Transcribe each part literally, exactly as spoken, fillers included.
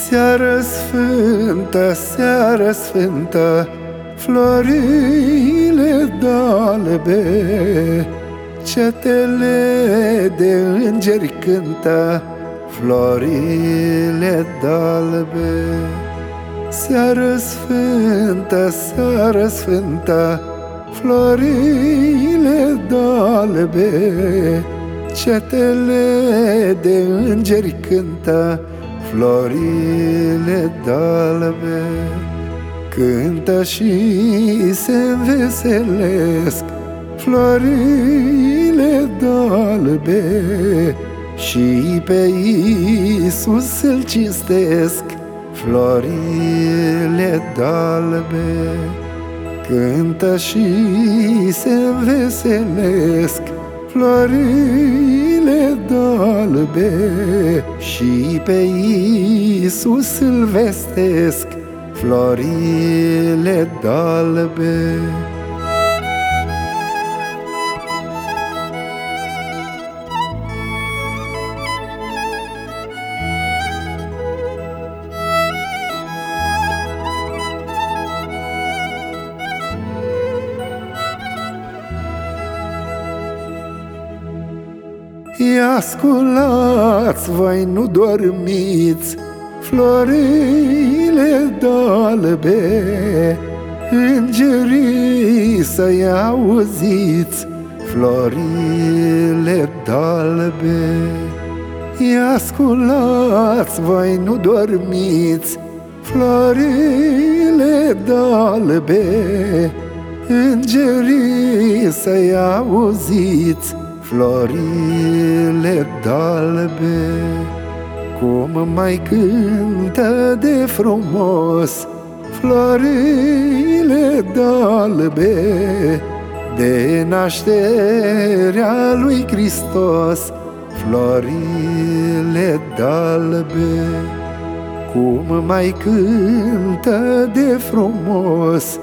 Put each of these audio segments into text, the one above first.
Seară sfântă, seară sfântă, florile d'albe, cetele de îngeri cântă, florile d'albe. Seară sfântă, seară sfântă, florile d'albe, cetele de îngeri cântă, florile d'albe. Cântă și se înveselesc florile d'albe, și pe Iisus îl cinstesc florile d'albe. Cântă și se înveselesc florile d'albe, și pe Iisus îl vestesc florile d'albe. Ia sculați, voi nu dormiți, florile d'albe, îngerii să-i auziți, florile d'albe. Ia sculați, voi nu dormiți, florile d'albe, îngerii să-i auziți, florile d'albe. Cum mai cântă de frumos florile d'albe, de nașterea lui Hristos, florile d'albe. Cum mai cântă de frumos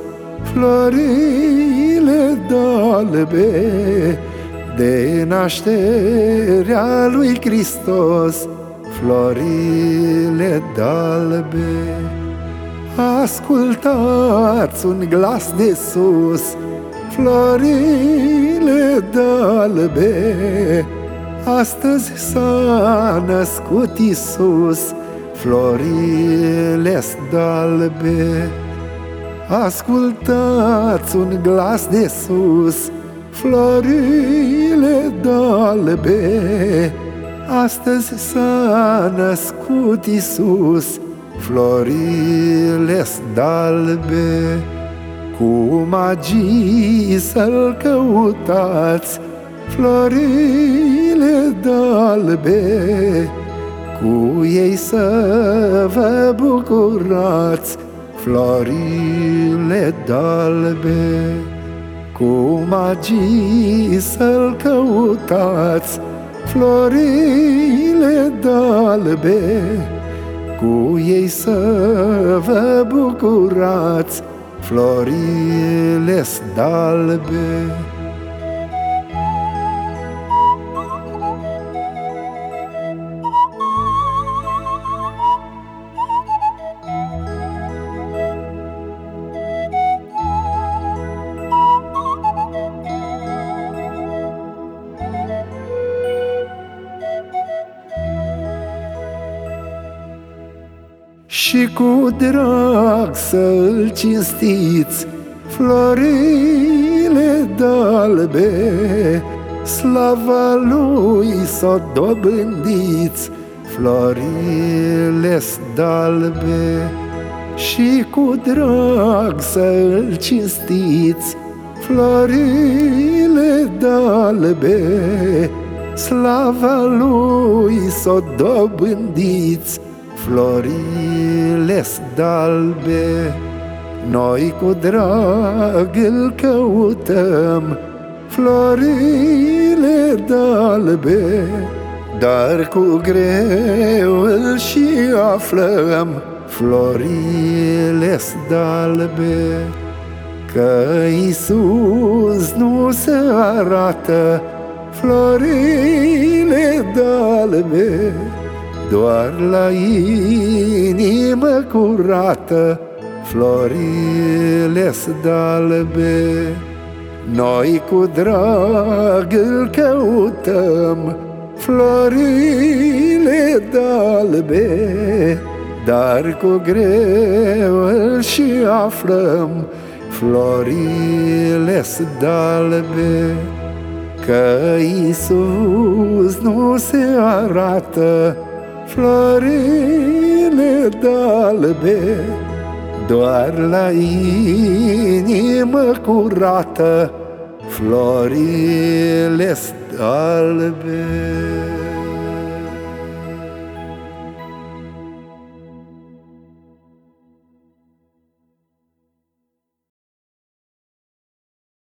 florile d'albe, de nașterea lui Hristos, florile d'albe. Ascultați un glas de sus, florile d'albe, astăzi s-a născut Iisus, florile d'albe. Ascultați un glas de sus, florile d'albe, astăzi s-a născut Iisus, florile d'albe. Cu magii să-L căutați, florile d'albe, cu ei să vă bucurați, florile d'albe. Cu magii să-L căutați, florile d'albe, cu ei să vă bucurați, florile d'albe. Și cu drag să-L cinstiți, florile d'albe, slava Lui s-o dobândiți, florile d'albe. Și cu drag să-L cinstiți, florile d'albe, slava Lui s-o dobândiți, florile d'albe. Noi cu drag îl căutăm, florile d'albe, dar cu greu îl și aflăm, florile d'albe. Că Iisus nu se arată, florile d'albe, doar la inimă curată florile-s dalbe. Noi cu drag îl căutăm, florile dalbe, dar cu greu îl și aflăm, florile-s dalbe. Că Iisus nu se arată, florile dalbe, doar la inimă curată florile-s albe.